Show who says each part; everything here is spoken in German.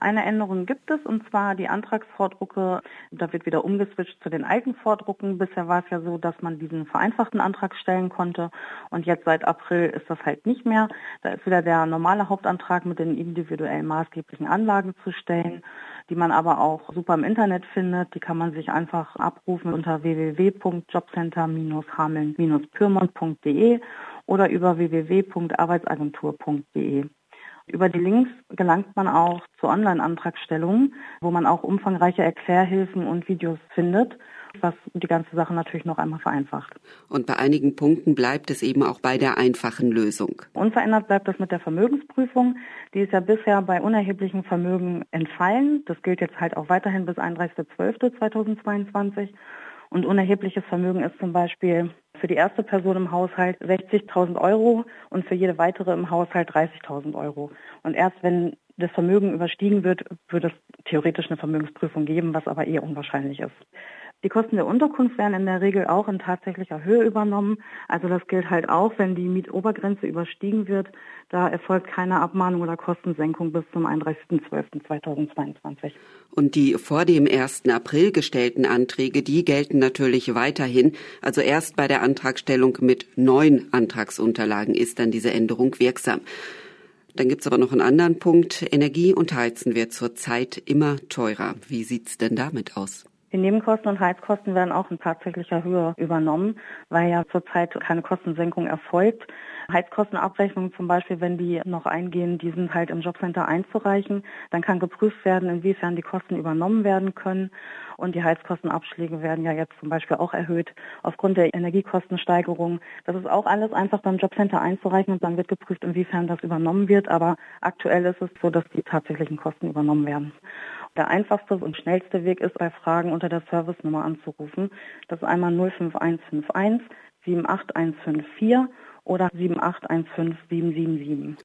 Speaker 1: Eine Änderung gibt es, und zwar die Antragsvordrucke. Da wird wieder umgeswitcht zu den alten Vordrucken. Bisher war es ja so, dass man diesen vereinfachten Antrag stellen konnte. Und jetzt seit April ist das halt nicht mehr. Da ist wieder der normale Hauptantrag mit den individuellen maßgeblichen Anlagen zu stellen, die man aber auch super im Internet findet. Die kann man sich einfach abrufen unter www.jobcenter-hameln-pyrmont.de oder über www.arbeitsagentur.de. Über die Links gelangt man auch zur Online-Antragstellung, wo man auch umfangreiche Erklärhilfen und Videos findet, was die ganze Sache natürlich noch einmal vereinfacht.
Speaker 2: Und bei einigen Punkten bleibt es eben auch bei der einfachen Lösung.
Speaker 1: Unverändert bleibt das mit der Vermögensprüfung. Die ist ja bisher bei unerheblichem Vermögen entfallen. Das gilt jetzt halt auch weiterhin bis 31.12.2022. Und unerhebliches Vermögen ist zum Beispiel für die erste Person im Haushalt 60.000 Euro und für jede weitere im Haushalt 30.000 Euro. Und erst wenn das Vermögen überstiegen wird, wird es theoretisch eine Vermögensprüfung geben, was aber eher unwahrscheinlich ist. Die Kosten der Unterkunft werden in der Regel auch in tatsächlicher Höhe übernommen. Also das gilt halt auch, wenn die Mietobergrenze überstiegen wird. Da erfolgt keine Abmahnung oder Kostensenkung bis zum 31.12.2022.
Speaker 2: Und die vor dem 1. April gestellten Anträge, die gelten natürlich weiterhin. Also erst bei der Antragstellung mit neuen Antragsunterlagen ist dann diese Änderung wirksam. Dann gibt's aber noch einen anderen Punkt. Energie und Heizen wird zurzeit immer teurer. Wie sieht's denn damit aus?
Speaker 1: Die Nebenkosten und Heizkosten werden auch in tatsächlicher Höhe übernommen, weil ja zurzeit keine Kostensenkung erfolgt. Heizkostenabrechnungen zum Beispiel, wenn die noch eingehen, die sind halt im Jobcenter einzureichen. Dann kann geprüft werden, inwiefern die Kosten übernommen werden können. Und die Heizkostenabschläge werden ja jetzt zum Beispiel auch erhöht aufgrund der Energiekostensteigerung. Das ist auch alles einfach beim Jobcenter einzureichen und dann wird geprüft, inwiefern das übernommen wird. Aber aktuell ist es so, dass die tatsächlichen Kosten übernommen werden. Der einfachste und schnellste Weg ist, bei Fragen unter der Servicenummer anzurufen. Das ist einmal 05151 78154 oder 7815777.